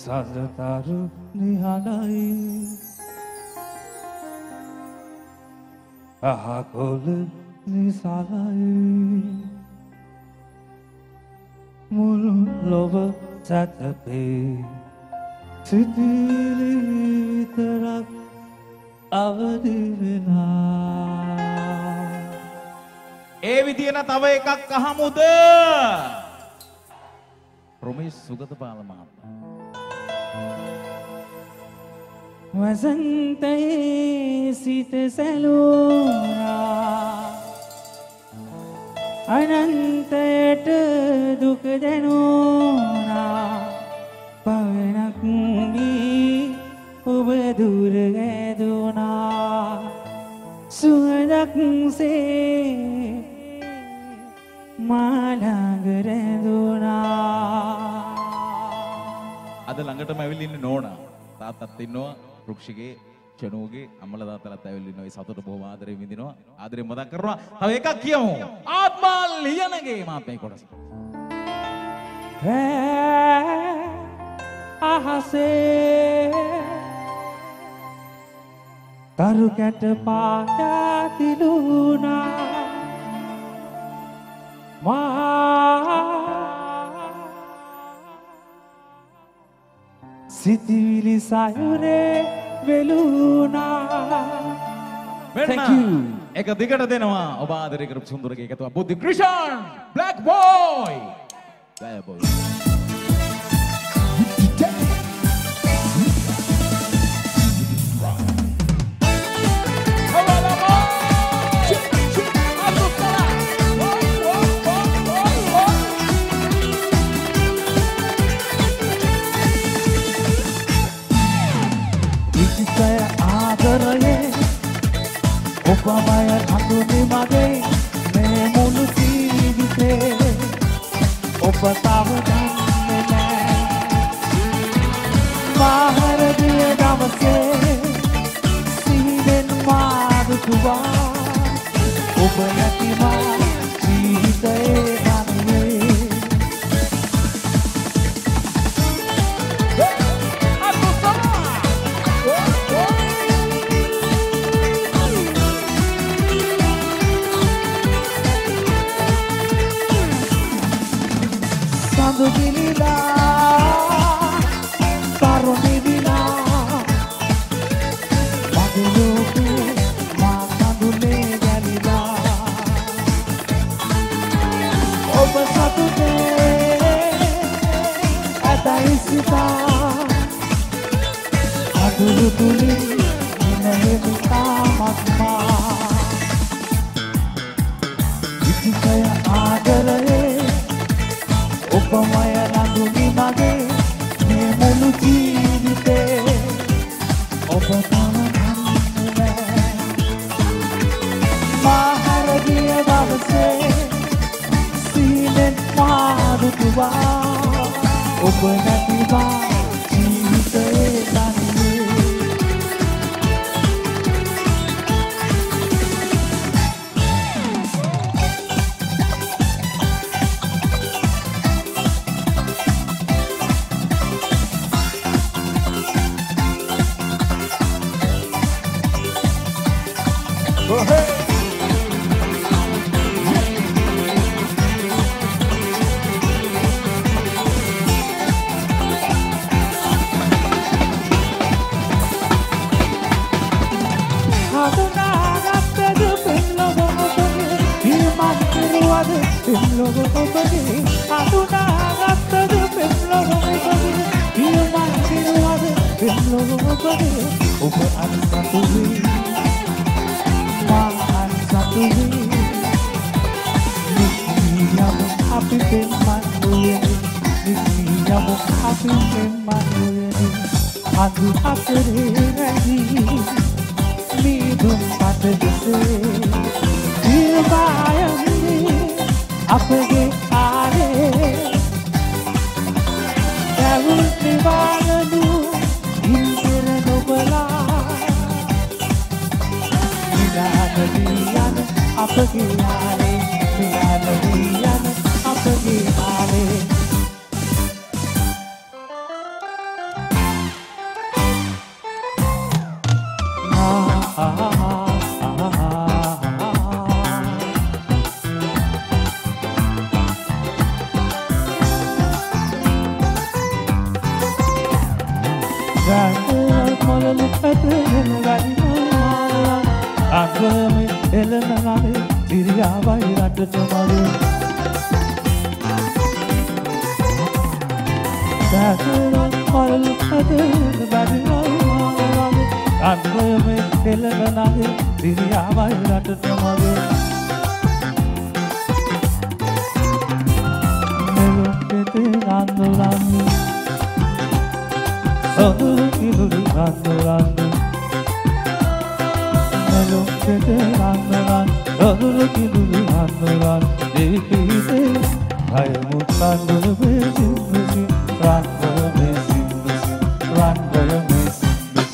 සඳතරු නිහඬයි අහකොළ නිසලයි මුළු ලොව සැතපේ සිතිවිලි විතරක් අවදි වෙලා ඒ විදියන තව එකක් අහමුද රොමේෂ් සුගතපාල මහත්මයා වසන්තයේ සිත සැලුණා අනන්තයට දුක දැනුණා පවනක් වී ඔබ දුර ගැදුණා සුවඳක් සේ මා ළඟ රැඳුණා අද ළඟටම ඇවිල්ලා ඉන්නේ නෝනා තාත්තත් ඉන්නවා රුක්ෂිගේ චනුගේ අම්මලා තාත්තලාත් ඇවිල්ලා ඉන්නවා ඒ සතුට බොහොම ආදරෙන් විඳිනවා ආදරෙන් මතක් කරනවා තව එකක් කියමු ආත්මා ලියනගේ මාත් මේ කොටස අහසේ තරු කැට පායා තිලුණා මා සිතිවිලි සයුරේ වෙලුණා Thank you එක දිගට දෙනවා ඔබ ආදරය කරපු සුන්දරගේ එකතුව බුද්ධි ක්‍රිෂාන් බ්ලැක් බෝයි ගය බෝයි ඔබමය හඳුනි මගේ මේ මුළු ජීවිතේ ඔබ තව දන්නේ නෑ මාහරදිය දවසේ සිහිනෙන් මාදුතුවා ඔබ නැතිවා ජීවිතේ ගාතල් මොළලු පැතගෙන ගනිනවා අගමේ එළන නගේ සිරියාවයි රටට මගේ ගාතල් මොළලු පැතගෙන ගනිනවා අගමේ එළන නගේ සිරියාවයි රටට මගේ Randu Sodulu kidulu randu Melo kete randu Sodulu kidulu randu Dekite Kaya mutandu besin besin Randu besin besin Randu besin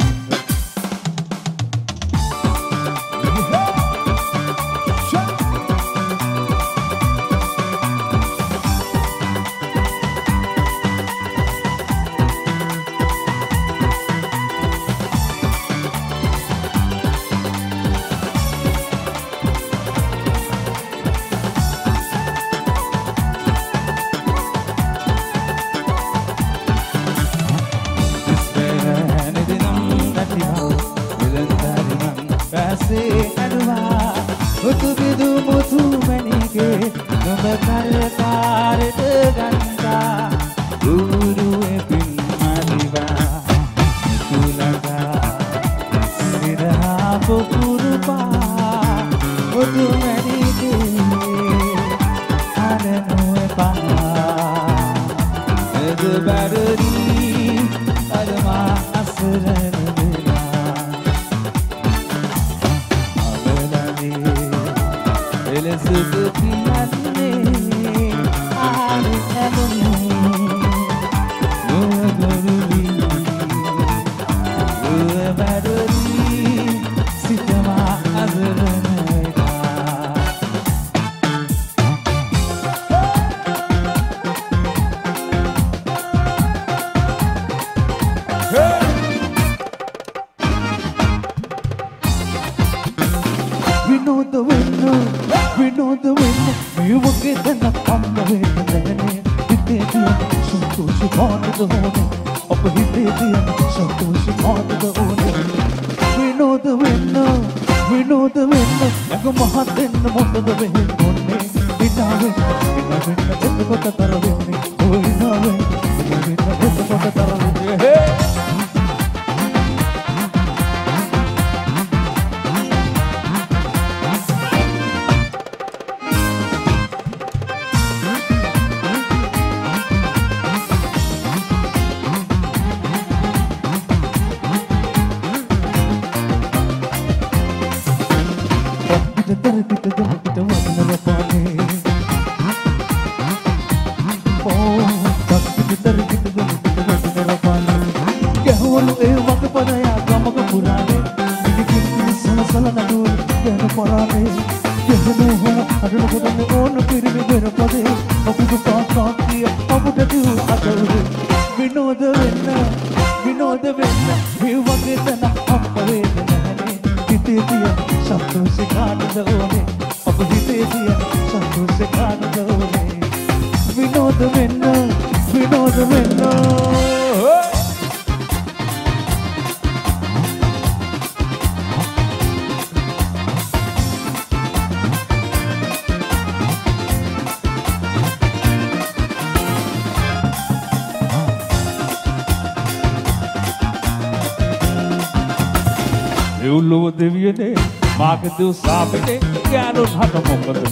Magdu sabde gyanun hata mokadu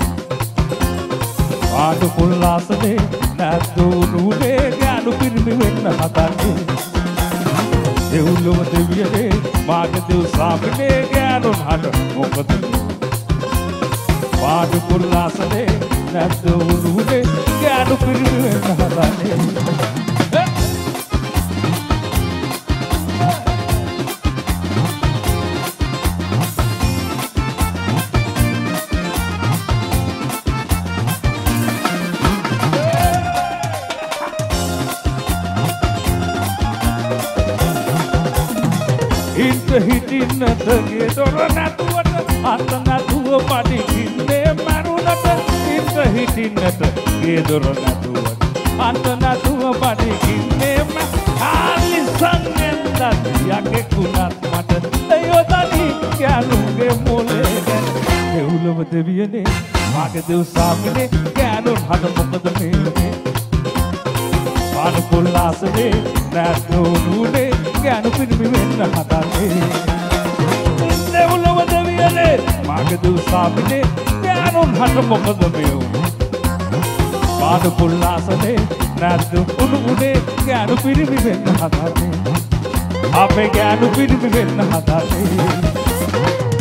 Aadu pullasade nattu nude gyanu pirmi wenna hatane Devuluwa deviyade magdu sabde gyanun hata mokadu Aadu pullasade nattu nude gyanu pirmi wenna hatane හිටින්නට ගෙදොර නැතුවට අත නැතුව පඩිකින්නේ මරුණට ඉන්න හිටින්නට ගෙදොර නැතුවට අත නැතුව පඩිකින්නේ ආලිසං කුණත් මට යොදනි ගෑනුගේ මොලේ ගැන දෙව්ලොව දෙවියනේ මාගේ දෙව් සාමිනේ ගෑනුන් හද මොකද මේ පාන පොල්ලාසනේ නැත්නුනේ ගෑනු පිරිමි වෙන්න හදන්නේ දෙව්ලොව දෙවියනේ මාගේ දෙව් සාමිනේ ගෑනුන් හද මොකද මේ පාන පොල්ලාසනේ නැත්නුනේ ගෑනු පිරිමි වෙන්න හදන්නේ අපේ ගෑනු පිරිමි වෙන්න හදන්නේ